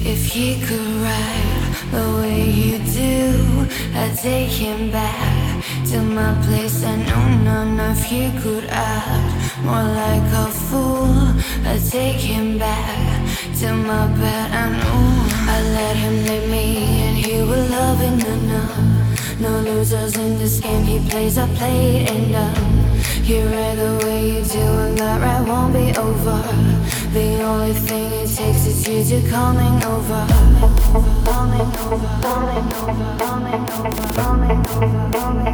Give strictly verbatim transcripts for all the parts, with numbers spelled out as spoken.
If he could ride the way you do, I'd take him back to my place. I know none of you could act more like a fool. I'd take him back to my bed. I know I let him lead me and he will love it. No, no, no losers in this game. He plays, I play it, and um, you ride the way you do, and that ride won't be over. The only thing it takes is you to coming over. Coming over, coming over, coming over, coming over, coming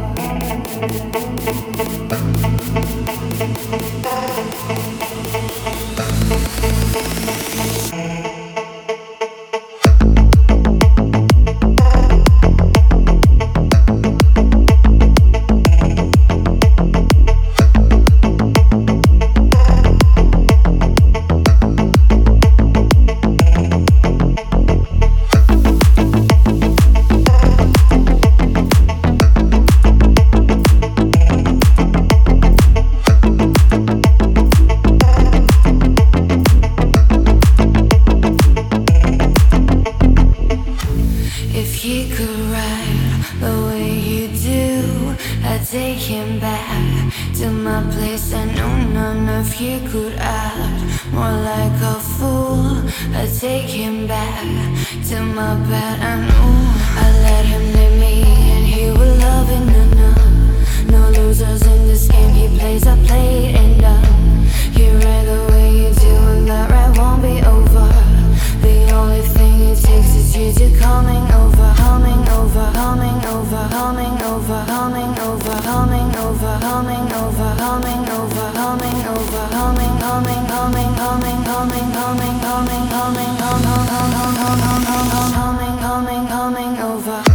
take him back to my place. I know none of you could act more like a fool. I take him back to my bed. I know I let him lead me and he will love it. No, no, no losers in this game. He plays, I play it, and um, you ride the way you do, and that ride won't be over. The only thing it takes is you to coming over, coming over, coming over, coming over, coming over, coming over, coming over, coming over, coming over, coming, coming, coming, coming, coming, coming, coming, coming, coming, coming, coming, coming, coming, coming over.